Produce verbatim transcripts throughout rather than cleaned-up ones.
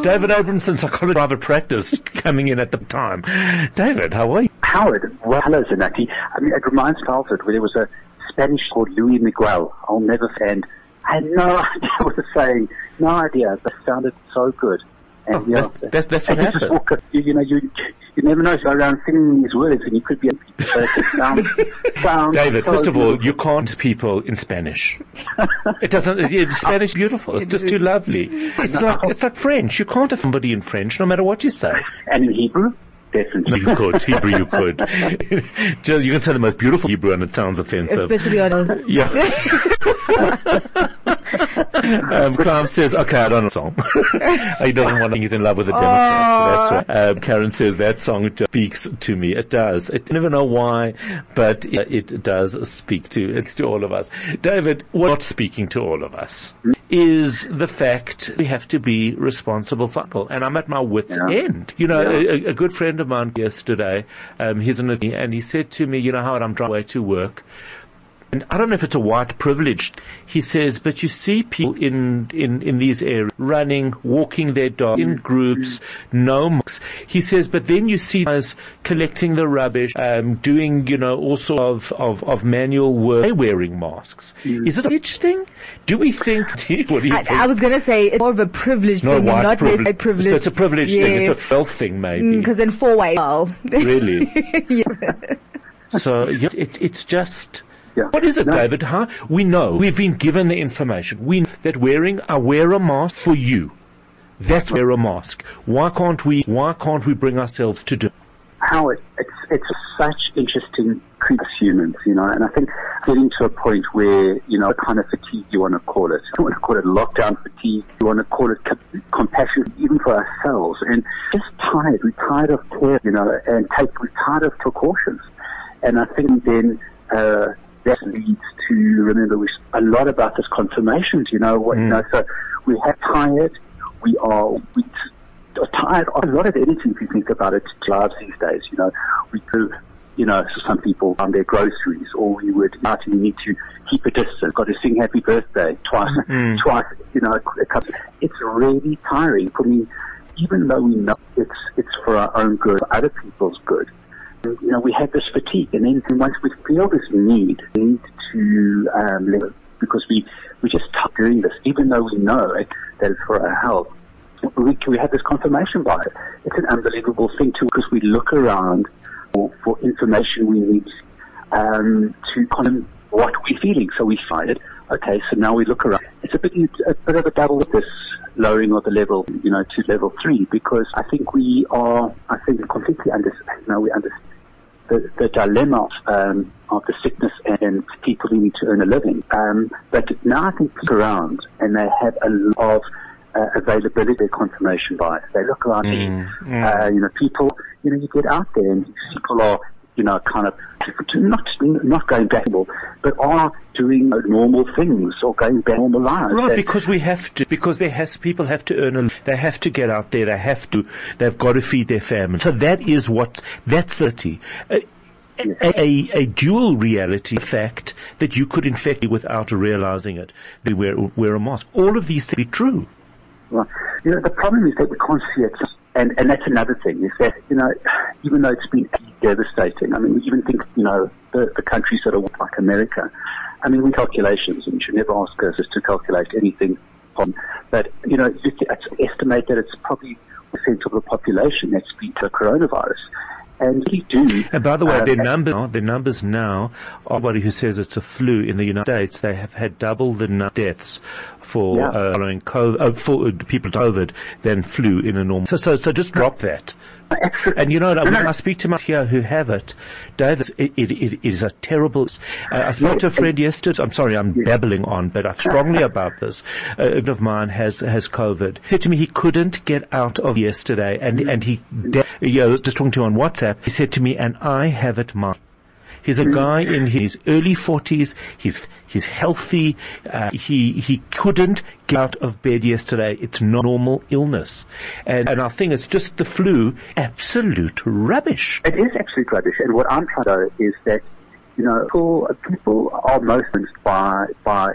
David Abramson, psychologist, private practice, coming in at the time. David, how are you? Howard, well, hello, Zanaki. I mean, it reminds me of it, where there was a Spanish called Luis Miguel. I'll never forget. I had no idea what it was saying. No idea. But it sounded so good. And, oh, you know, that's, that's, that's what you happened. Walk, you, you know, you you never know. You go around singing these words, and you could be a so it sounds, sounds David, so first of all, beautiful. you can't people in Spanish. It doesn't. It, Spanish is beautiful. It's just too lovely. It's like it's like French. You can't have somebody in French, no matter what you say. And in Hebrew. Definitely. You could. Hebrew you could. Just, you can say the most beautiful Hebrew and it sounds offensive. Especially on... Yeah. um, Clive says, okay, I don't know the song. He doesn't want to think he's in love with the Democrats. So that's why. Um, Karen says, that song speaks to me. It does. I never know why, but it does speak to, it's to all of us. David, what's not speaking to all of us is the fact we have to be responsible for people. And I'm at my wit's yeah. end. You know, yeah. a, a good friend of mine yesterday, um, he's an attorney, and he said to me, you know, Howard, I'm driving away to work. And I don't know if it's a white privilege. He says, but you see people in, in, in these areas running, walking their dog in groups, no masks. He says, but then you see guys collecting the rubbish, um, doing, you know, all sorts of, of, of manual work, they're wearing masks. Mm. Is it a privilege thing? Do we think, what do you I, think? I was going to say, it's more of a privilege no, thing, white not privilege. a privilege. So it's a privilege yes. thing. It's a wealth thing, maybe. Because mm, in four ways. Well. Really? yeah. So, yeah, it, it's just... Yeah. What is it, no. David? Huh? We know. We've been given the information. We know that wearing, I wear a mask for you. That's wear a mask. Why can't we, why can't we bring ourselves to do it? Howard, it's, it's such interesting creatures, humans, you know, and I think getting to a point where, you know, what kind of fatigue you want to call it. You want to call it lockdown fatigue. You want to call it com- compassion, even for ourselves. And just tired. We're tired of care, you know, and take, we're tired of precautions. And I think then, uh, that leads to, remember, we, a lot about this confirmations, you know, what, mm. you know, so we have tired, we are, we are tired of a lot of anything if you think about it, lives these days, you know, we do, you know, so some people on their groceries, or we would, out and you need to keep a distance, got to sing happy birthday twice, mm. twice, you know, a couple, it's really tiring for me, even though we know it's, it's for our own good, for other people's good. You know, we have this fatigue, and then once we feel this need, need to um, live, because we we just stop doing this, even though we know it, that it's for our health. We we have this confirmation bias. It's an unbelievable thing too, because we look around for, for information we need um, to confirm what we're feeling. So we find it. Okay, so now we look around. It's a bit a bit of a double with this lowering of the level, you know, to level three, because I think we are, I think, completely understand. You know, we understand the, the dilemma um, of the sickness and people who need to earn a living. Um, but now I think people around and they have a lot of uh, availability of confirmation bias. They look around, mm, mm. Uh, you know, people, you know, you get out there and people are, you know, kind of not not going back, but are doing normal things or going back to normal lives. Right, because we have to, because there has people have to earn a, they have to get out there, they have to, they've got to feed their family. So that is what that's reality. Uh, Yes. A, a, a dual reality fact that you could infect without realizing it. They wear wear a mask. All of these things are true. Right. You know, the problem is that we can't see it. And, and that's another thing, is that, you know, even though it's been devastating, I mean, we even think, you know, the, the countries that are like America, I mean, we calculations, and you should never ask us to calculate anything from, but, you know, it's estimate that it's probably a percent of the population that's been to coronavirus. And we do. And by the way, uh, their numbers now, their numbers now, everybody who says it's a flu in the United States, they have had double the number of deaths for yeah. uh, following COVID, uh, for people with COVID than flu in a normal. So, so, so just drop that. And you know, when I speak to my here who have it, David, it, it, it is a terrible. Uh, I spoke to a friend yesterday. I'm sorry, I'm babbling on, but I'm strongly about this. A friend of mine has has COVID. He said to me he couldn't get out of yesterday, and and he, you know, just talking to him on WhatsApp. He said to me, and I have it myself. He's a guy in his early forties. He's he's healthy. Uh, he he couldn't get out of bed yesterday. It's not normal illness, and and I think it's just the flu. Absolute rubbish. It is absolute rubbish. And what I'm trying to do is that, you know, people, people are most influenced by by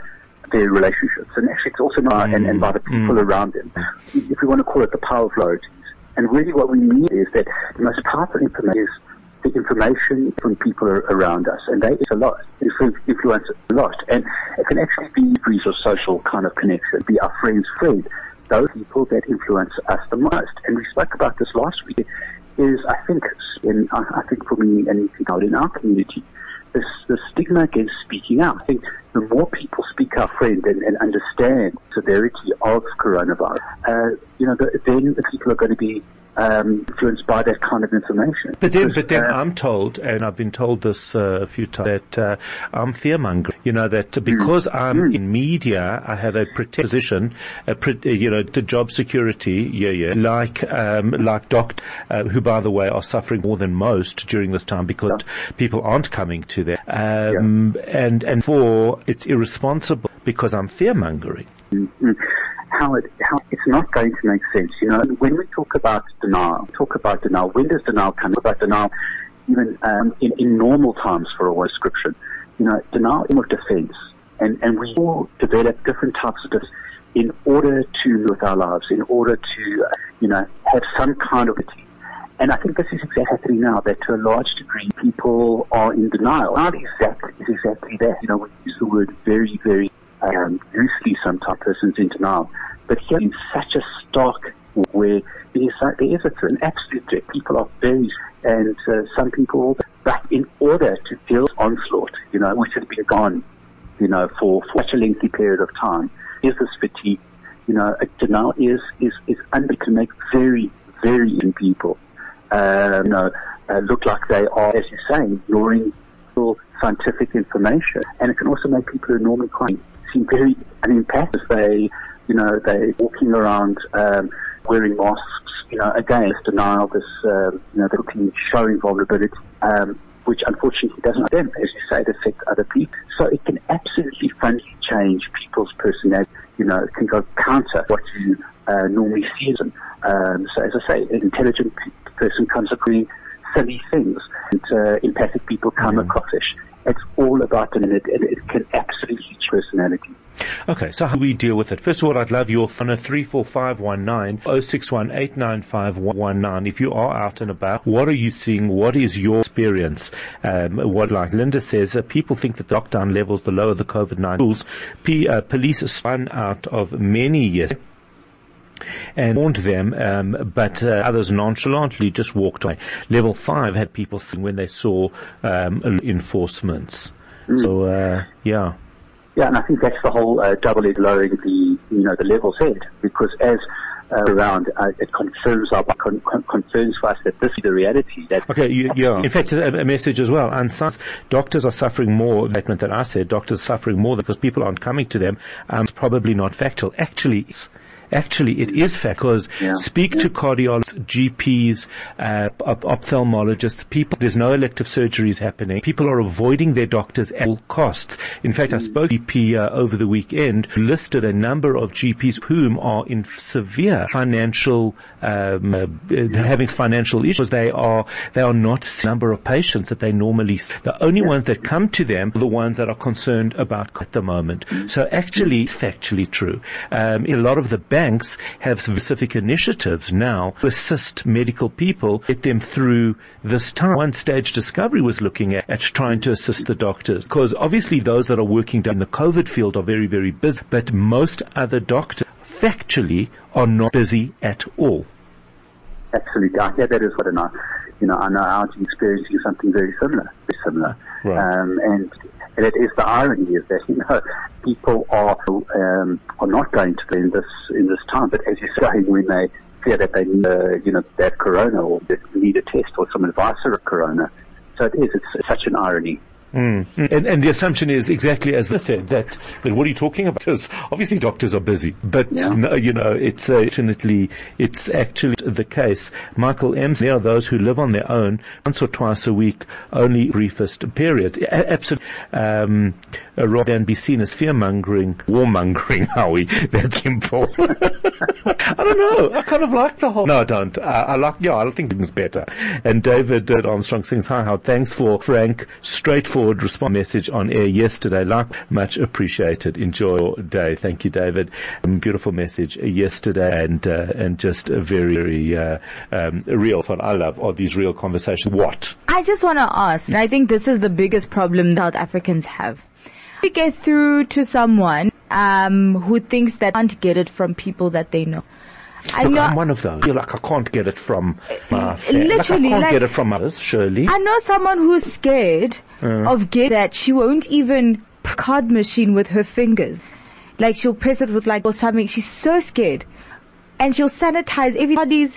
their relationships. And actually it's also not, mm. and, and by the people mm. around them. If we want to call it the power of loyalties. And really what we need is that the most powerful information is the information from people around us, and they is a lot, influence a lot, and it can actually be degrees of social kind of connection, be our friends' friend, those people that influence us the most. And we spoke about this last week, is I think, in, I think for me and out in our community, this, the stigma against speaking out. I think the more people speak out, friend, and, and understand the severity of coronavirus, uh, you know, the, then the people are going to be Um, influenced by that kind of information. But then, because, but then uh, I'm told, and I've been told this uh, a few times, that uh, I'm fearmongering. You know, that because mm, I'm mm. in media, I have a protect position, a pre- you know, to job security, yeah, yeah, like, um, like doctors, uh, who, by the way, are suffering more than most during this time because yeah. people aren't coming to them. Um, yeah. and, and for, it's irresponsible because I'm fearmongering. Mm-hmm. How it, how it's not going to make sense, you know. When we talk about denial, talk about denial. When does denial come? About denial, even um, in, in normal times for a description, you know, denial is of defense, and and we all develop different types of defense in order to live with our lives, in order to, uh, you know, have some kind of. And I think this is exactly happening now. That to a large degree, people are in denial. Not exactly is exactly that. You know, we use the word very, very. Um, loosely sometimes persons in denial, but here in such a stark where there is, there is a threat, an absolute threat. People are very, and uh, some people, but in order to deal with onslaught, you know, which has been gone, you know, for, for such a lengthy period of time, is this fatigue, you know, denial is, is, is under, can make very, very young people, uh, you know, uh, look like they are, as you say, ignoring scientific information, and it can also make people who are normally quite seem very unempathic. They, you know, they're walking around um, wearing masks. You know, again, this denial, this, uh, you know, they're showing vulnerability, um, which unfortunately doesn't them, as you say, it affects other people. So it can absolutely fundamentally change people's personality. You know, it can go counter what you uh, normally see as them. Um, so as I say, an intelligent person comes across silly things, and uh, empathic people come mm. across it. It's all about it, and it, it, it can absolutely change personality. Okay, so how do we deal with it? First of all, I'd love your phone at three four five one nine oh six one eight nine five one nine. If you are out and about, what are you seeing? What is your experience? Um, what, like Linda says, uh, people think that lockdown levels, the lower the COVID nineteen rules, P, uh, police spun out of many years and warned them, um, but uh, others nonchalantly just walked away. Level five had people saying when they saw um, enforcements. Mm. So, uh, yeah. Yeah, and I think that's the whole uh, double-edged lowering the, you know, the levels head, because as uh, around, uh, it confirms our, con- con- confirms for us that this is the reality. That okay, you, yeah. In fact, a, a message as well. And some doctors are suffering more, statement that I said, doctors are suffering more because people aren't coming to them. Um, it's probably not factual. Actually, it's Actually, it is fact, because yeah. speak yeah. to cardiologists, G Ps, uh, op- ophthalmologists, people, there's no elective surgeries happening. People are avoiding their doctors at all costs. In fact, mm. I spoke to a G P uh, over the weekend who listed a number of G Ps whom are in severe financial, um, uh, yeah. having financial issues. They are, they are not seeing the number of patients that they normally see. The only yeah. ones that come to them are the ones that are concerned about at the moment. Mm. So actually, it's factually true. Um, a lot of the banks have specific initiatives now to assist medical people, get them through this time. One stage Discovery was looking at, at trying to assist the doctors, because obviously those that are working in the COVID field are very, very busy, but most other doctors factually are not busy at all. Absolutely. I hear that as well, and I, you know, I know our experiencing something very similar, very similar. Right. Um, and And it is the irony is that, you know, people are um, are not going to be in this in this time. But as you're saying, when they fear that they uh, you know they have corona or they need a test or some advice of corona, so it is. It's, it's such an irony. Mm. And, and the assumption is exactly as I said, that, that what are you talking about? Because obviously doctors are busy, but yeah. no, you know, it's uh, definitely, it's actually the case. Michael M. There are those who live on their own once or twice a week, only briefest periods. A- absolutely. Um, uh, rather than be seen as fear-mongering, war-mongering, Howie. That's important. I don't know. I kind of like the whole... No, I don't. I, I like, yeah, I think it's better. And David uh, Armstrong sings, hi, Howard. Thanks for frank, straightforward forward response message on air yesterday. Like, much appreciated. Enjoy your day. Thank you, David. Um, beautiful message yesterday, and uh, and just a very, very uh, um, real. What I love are these real conversations. What? I just want to ask, and I think this is the biggest problem South Africans have. We get through to someone um, who thinks that can't get it from people that they know. I Look, know, I'm one of those. I feel like I can't get it from my family. Literally, like I can't like, get it from others, surely. I know someone who's scared Uh. of getting that she won't even card machine with her fingers. Like she'll press it with like or something. She's so scared. And she'll sanitize everybody's,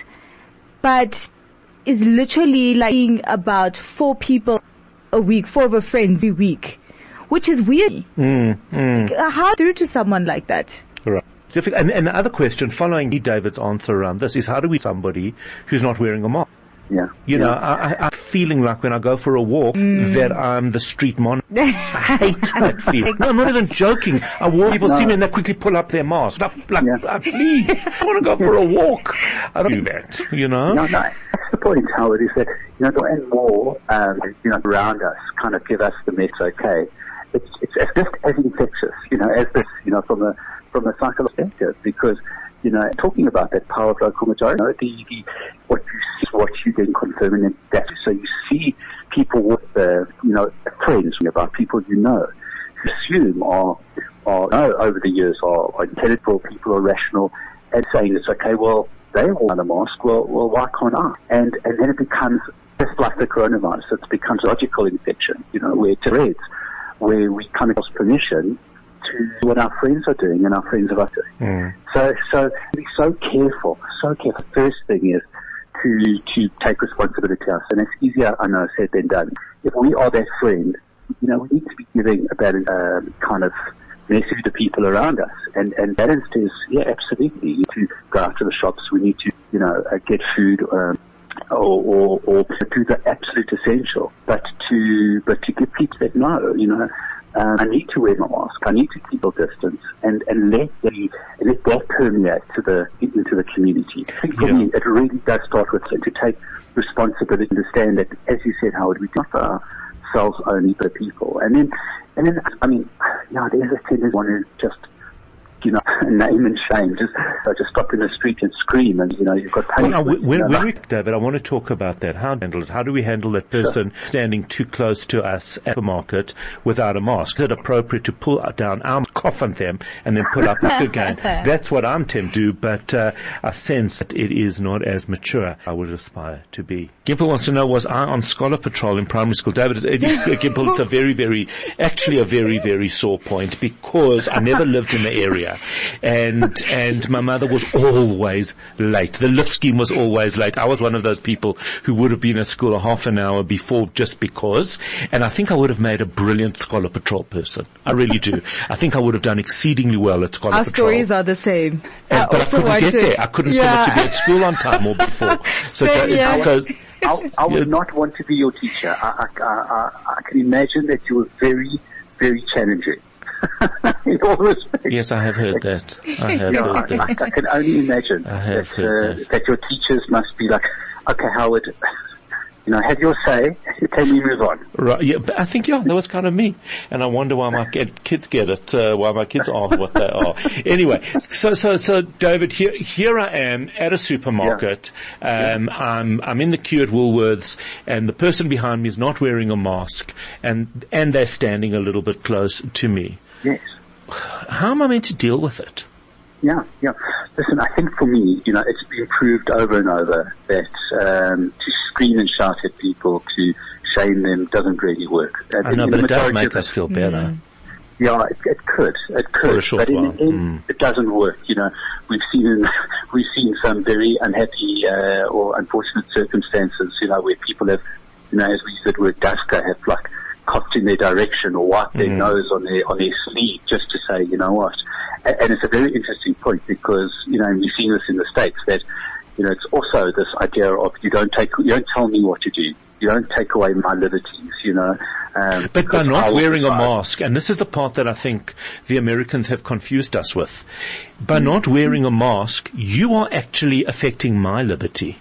but is literally like seeing about four people a week, four of her friends every week, which is weird. Mm, mm. How through to someone like that? Right. And, and the other question, following David's answer around this, is how do we somebody who's not wearing a mask? Yeah. You yeah. know, I, I, I'm feeling like when I go for a walk mm. that I'm the street monitor. I hate that feeling. No, I'm not even joking. I walk, people no. see me and they quickly pull up their mask. Like, like yeah. uh, please, I want to go for a walk. I don't do that, you know? No, no, that's the point, Howard, is that, you know, more and more, um, you know, around us kind of give us the message, okay, it's, it's, it's just as infectious, you know, as this, you know, from a, from a psychological perspective, because, you know, talking about that power of local majority, you know, the, the, what you see, what you then confirm, and that, so you see people with, uh, you know, friends about people you know, who assume are, are, you know, over the years are, are intellectual people, are rational, and saying it's okay, well, they all wear a mask, well, well, why can't I? And, and then it becomes, just like the coronavirus, it becomes logical infection, you know, where it spreads, where we kind of ask permission to what our friends are doing and our friends are doing. Mm. So, so be so careful, so careful. First thing is to to take responsibility ourselves, and it's easier, I know, said than done. If we are that friend, you know, we need to be giving a balanced um, kind of message to people around us, and and balanced is, yeah, absolutely. We need to go out to the shops. We need to, you know, uh, get food. Um, Or, or, or do the absolute essential, but to but to give people that know, you know, um, I need to wear my mask, I need to keep a distance, and and let the let that permeate to the into the community. I think for yeah. me, it really does start with to take responsibility, understand that, as you said, Howard, we not for ourselves only, but people, and then and then I mean, yeah, there's a tendency one who just, you know, name and shame. Just, uh, just stop in the street and scream, and you know you've got punishment. Well, now, when, you know, when we, David, I want to talk about that. How do we handle it? How do we handle that person sure. standing too close to us at the market without a mask? Is it appropriate to pull down our cough on them and then pull up the again? That's what I'm tempted to do, but uh, I sense that it is not as mature I would aspire to be. Gimple wants to know, was I on scholar patrol in primary school? David, it, it, Gimple, it's a very, very, actually a very, very sore point, because I never lived in the area. And, and my mother was always late. The lift scheme was always late. I was one of those people who would have been at school a half an hour before just because. And I think I would have made a brilliant scholar patrol person. I really do. I think I would have done exceedingly well at scholar Our patrol. Our stories are the same. And, I but I couldn't get wanted, there. I couldn't yeah. commit to be at school on time or before. So, Same, yeah. so I, I would not want to be your teacher. I, I, I, I can imagine that you were very, very challenging. In all respects. Yes, I have heard that. I have you know, heard I, that. I, I can only imagine I have that, heard uh, that. that your teachers must be like, okay, Howard, you know, have your say, can we move on? Right, yeah, but I think, yeah, that was kind of me. And I wonder why my kids get it, uh, why my kids are what they are. Anyway, so, so, so, David, here, here I am at a supermarket. Yeah. Um, I'm, I'm in the queue at Woolworths, and the person behind me is not wearing a mask, and, and they're standing a little bit close to me. Yes. How am I meant to deal with it? Yeah, yeah. Listen, I think for me, you know, it's been proved over and over that um, to scream and shout at people, to shame them, doesn't really work. Uh, I know, but it does make us feel better. Mm. Yeah, it, it could, it could, For a short but in while. the end, mm. it doesn't work. You know, we've seen we've seen some very unhappy uh, or unfortunate circumstances. You know, where people have, you know, as we use the word duster, have like coughed in their direction or wiped their mm. nose on their on their sleeve just to say, you know what. And, and it's a very interesting point, because you know we've seen this in the States, that you know it's also this idea of you don't take you don't tell me what to do. You don't take away my liberties, you know. Um, but by not wearing a mask, and this is the part that I think the Americans have confused us with, by mm. not wearing a mask, you are actually affecting my liberty.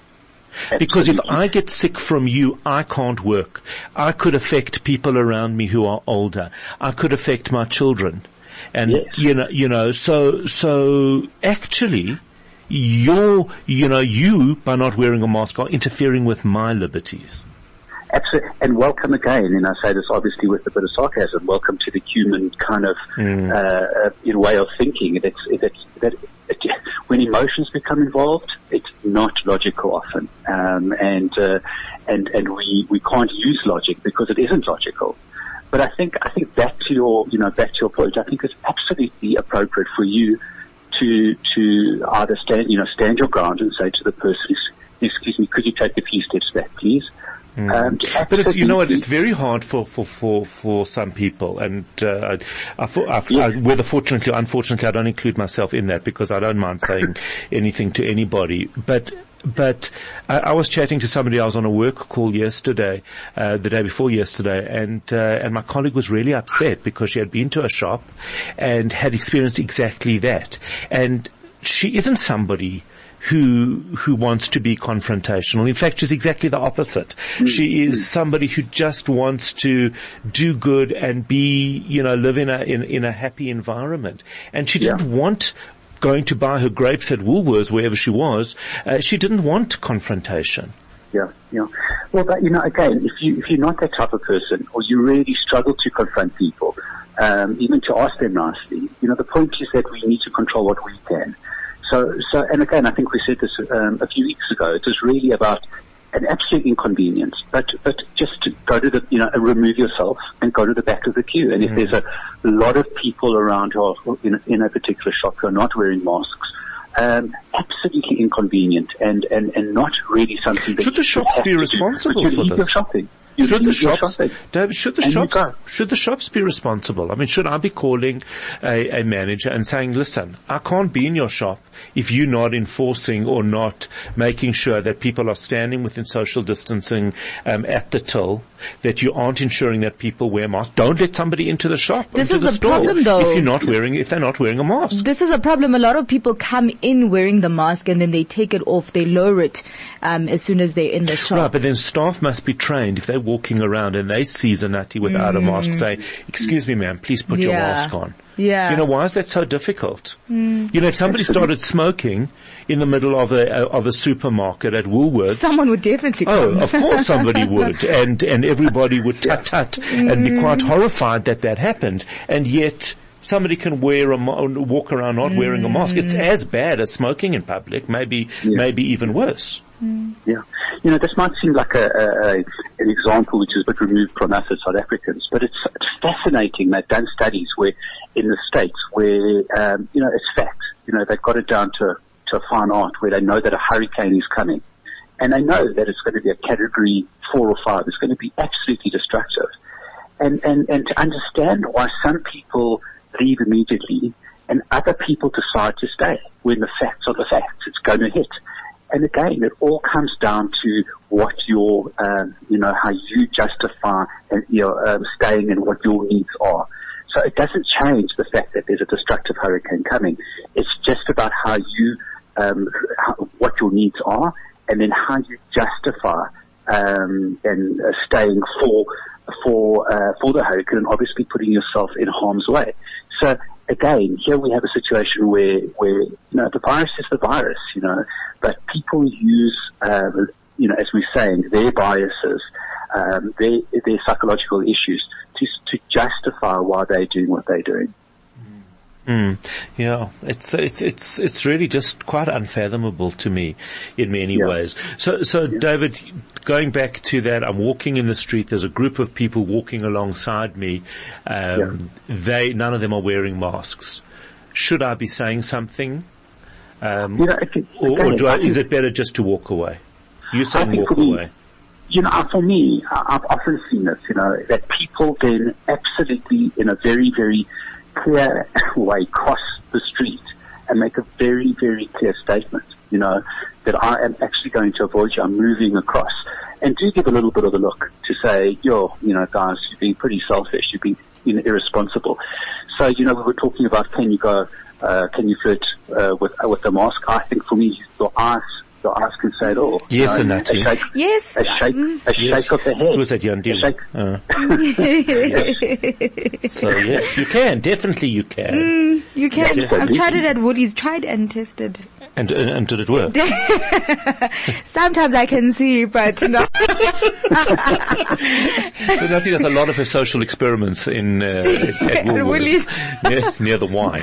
Absolutely. Because if I get sick from you, I can't work. I could affect people around me who are older. I could affect my children. And, yes. you know, you know, so, so actually, you're, you know, you, by not wearing a mask, are interfering with my liberties. Absolutely. And welcome again, and I say this obviously with a bit of sarcasm, welcome to the human kind of, mm. uh, uh, way of thinking. It's, it's, that, it, when emotions become involved, it's not logical often. Um, and, uh, and, and we, we can't use logic because it isn't logical. But I think, I think back to your, you know, back to your point, I think it's absolutely appropriate for you to, to either stand, you know, stand your ground and say to the person, excuse me, could you take a few steps back, please? Mm. Um, but it's, you know what, it's very hard for, for, for, for some people, and uh, I, I, I, yeah. I, whether fortunately or unfortunately, I don't include myself in that because I don't mind saying anything to anybody. But but I, I was chatting to somebody. I was on a work call yesterday, uh, the day before yesterday, and uh, and my colleague was really upset because she had been to a shop and had experienced exactly that. And she isn't somebody who who wants to be confrontational. In fact, she's exactly the opposite. Mm-hmm. She is somebody who just wants to do good and be, you know, live in a in, in a happy environment. And she didn't yeah. want going to buy her grapes at Woolworths, wherever she was. Uh, she didn't want confrontation. Yeah, yeah. Well, but, you know, again, if you if you're not that type of person, or you really struggle to confront people, um, even to ask them nicely, you know, the point is that we need to control what we can. So, so, and again, I think we said this um, a few weeks ago. It was really about an absolute inconvenience, but but just to go to the, you know, remove yourself and go to the back of the queue. And if mm. there's a lot of people around who are in, in a particular shop who are not wearing masks, um, absolutely inconvenient and and and not really something that should the shops be responsible do, for this? Your shopping. You should the shops, David, should the and shops, should the shops be responsible? I mean, should I be calling a, a manager and saying, listen, I can't be in your shop if you're not enforcing or not making sure that people are standing within social distancing, um, at the till, that you aren't ensuring that people wear masks. Don't let somebody into the shop. This into is the the problem though. If you're not wearing, if they're not wearing a mask. This is a problem. A lot of people come in wearing the mask and then they take it off, they lower it, um, as soon as they're in the shop. Right, but then staff must be trained if they're walking around and they see Zanati without mm. a mask, say, excuse me ma'am, please put yeah. your mask on. Yeah. You know, why is that so difficult? Mm. You know, if somebody started smoking in the middle of a, of a supermarket at Woolworths. Someone would definitely Oh, come. of course somebody would. And, and everybody would tut tut mm. and be quite horrified that that happened. And yet, somebody can wear a walk around not mm. wearing a mask. It's as bad as smoking in public, maybe, yeah. maybe even worse. Mm. Yeah. You know, this might seem like a, a, a an example which is a bit removed from us as South Africans, but it's, it's fascinating. They've done studies where, in the States, where, um, you know, it's fact. You know, they've got it down to, to a fine art where they know that a hurricane is coming. And they know that it's going to be a category four or five. It's going to be absolutely destructive. And, and, and to understand why some people leave immediately and other people decide to stay when the facts are the facts. It's going to hit. And again, it all comes down to what your, um, you know, how you justify, uh, you know, um, staying and what your needs are. So it doesn't change the fact that there's a destructive hurricane coming. It's just about how you, um, how, what your needs are, and then how you justify um, and uh, staying for for uh, for the hurricane, and obviously putting yourself in harm's way. So again, here we have a situation where where you know the virus is the virus, you know, but people use uh, you know, as we're saying, their biases, um, their their psychological issues to to justify why they're doing what they're doing. Mm, yeah, it's it's it's it's really just quite unfathomable to me in many yeah. ways. So, so yeah. David, going back to that, I'm walking in the street. There's a group of people walking alongside me. Um, yeah. They none of them are wearing masks. Should I be saying something, um, you know, if it, or, or do I, is it better just to walk away? You saying walk me, away? You know, for me, I've often seen this. You know, that people then absolutely, in a very very clear way, cross the street and make a very, very clear statement, you know, that I am actually going to avoid you. I'm moving across. And do give a little bit of a look to say, yo, you know, guys, you're being pretty selfish. You're being, you know, irresponsible. So, you know, we were talking about, can you go, uh, can you flirt, uh, with, uh, with the mask? I think for me, your eyes Your eyes can say it all. Yes, you know, and a shake, yes. a shake, Mm. a Yes. shake of the head. Who was that, Jan Dean? A shake. Uh, yes. So yes, you can. Definitely you can. Mm, you can. Yes, I've tried it at Woolies. Tried and tested. And, and, and did it work? Sometimes I can see, but no. So Natty does a lot of her social experiments in, uh, at, at Woolworths, near, near the wine.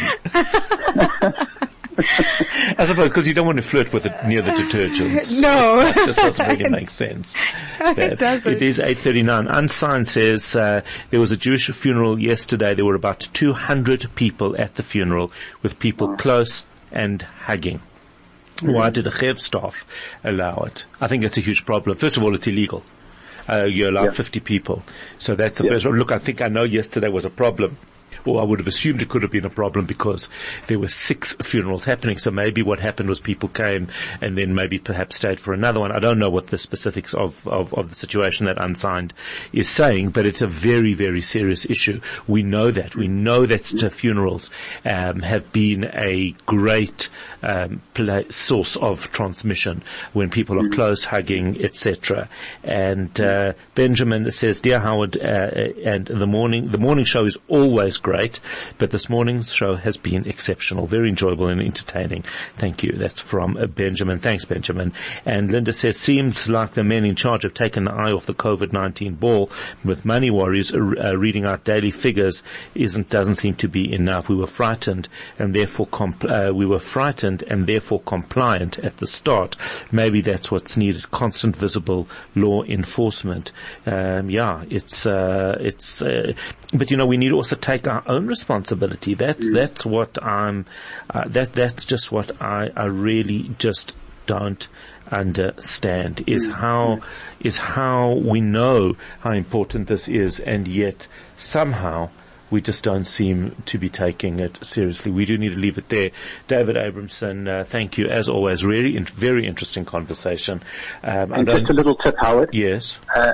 I suppose because you don't want to flirt with it near the detergents. No. It just doesn't really make sense. It doesn't. It is eight thirty-nine. Unsigned says, uh, there was a Jewish funeral yesterday. There were about two hundred people at the funeral with people oh. close and hugging. Mm-hmm. Why did the Chev staff allow it? I think that's a huge problem. First of all, it's illegal. Uh, you allow yeah. fifty people. So that's the yeah. first one. Look, I think I know yesterday was a problem. Or I would have assumed it could have been a problem because there were six funerals happening. So maybe what happened was people came and then maybe perhaps stayed for another one. I don't know what the specifics of, of, of the situation that Unsigned is saying, but it's a very, very serious issue. We know that. We know that uh, funerals um, have been a great um, play, source of transmission when people are close, hugging, et cetera. And uh, Benjamin says, "Dear Howard, uh, and the morning the morning show is always great. Great, but this morning's show has been exceptional, very enjoyable and entertaining. Thank you." That's from uh, Benjamin. Thanks, Benjamin. And Linda says, "Seems like the men in charge have taken the eye off the COVID nineteen ball. With money worries, uh, uh, reading out daily figures isn't doesn't seem to be enough. We were frightened and therefore compl- uh, we were frightened and therefore compliant at the start. Maybe that's what's needed: constant, visible law enforcement." Um, yeah, it's uh, it's. Uh, but you know, we need to also take our own responsibility. That's, mm. that's what I'm, uh, that, that's just what I, I really just don't understand is mm. how, is how we know how important this is, and yet somehow we just don't seem to be taking it seriously. We do need to leave it there. David Abramson, uh, thank you as always. Really, in, very interesting conversation. Um, and just a little tip, Howard. Yes. Uh,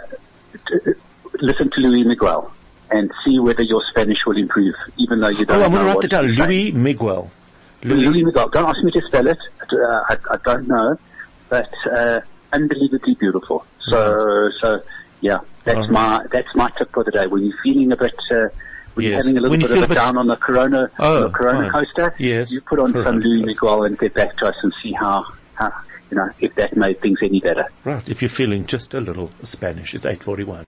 t- listen to Luis Miguel and see whether your Spanish will improve, even though you don't know. Oh, I'm going to write what that down. Luis Miguel. Luis, Luis Miguel. Don't ask me to spell it. Uh, I, I don't know, but uh, unbelievably beautiful. So, right. so yeah, that's right. my that's my tip for the day. When you're feeling a bit, uh, when yes. you're having a little bit of a bit down on the Corona, oh, on the Corona right. coaster, yes. you put on Corona some Luis coaster. Miguel and get back to us and see how, how you know if that made things any better. Right. If you're feeling just a little Spanish, it's eight forty-one.